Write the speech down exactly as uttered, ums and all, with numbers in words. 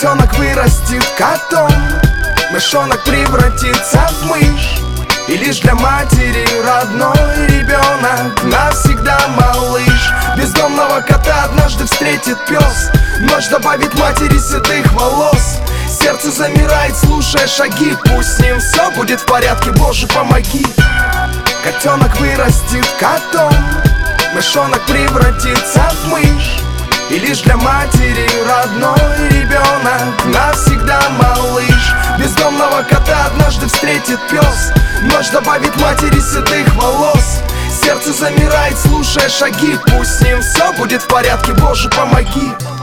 Котенок вырастет котом, мышонок превратится в мышь. И лишь для матери родной ребенок навсегда малыш. Бездомного кота однажды встретит пес, ночь добавит матери седых волос. Сердце замирает, слушая шаги, пусть с ним все будет в порядке, Боже, помоги. Котенок вырастет котом, мышонок превратится в мышь. И лишь для матери родной ребенок навсегда малыш. Бездомного кота однажды встретит пес, ночь добавит матери седых волос. Сердце замирает, слушая шаги, пусть с ним все будет в порядке, Боже, помоги.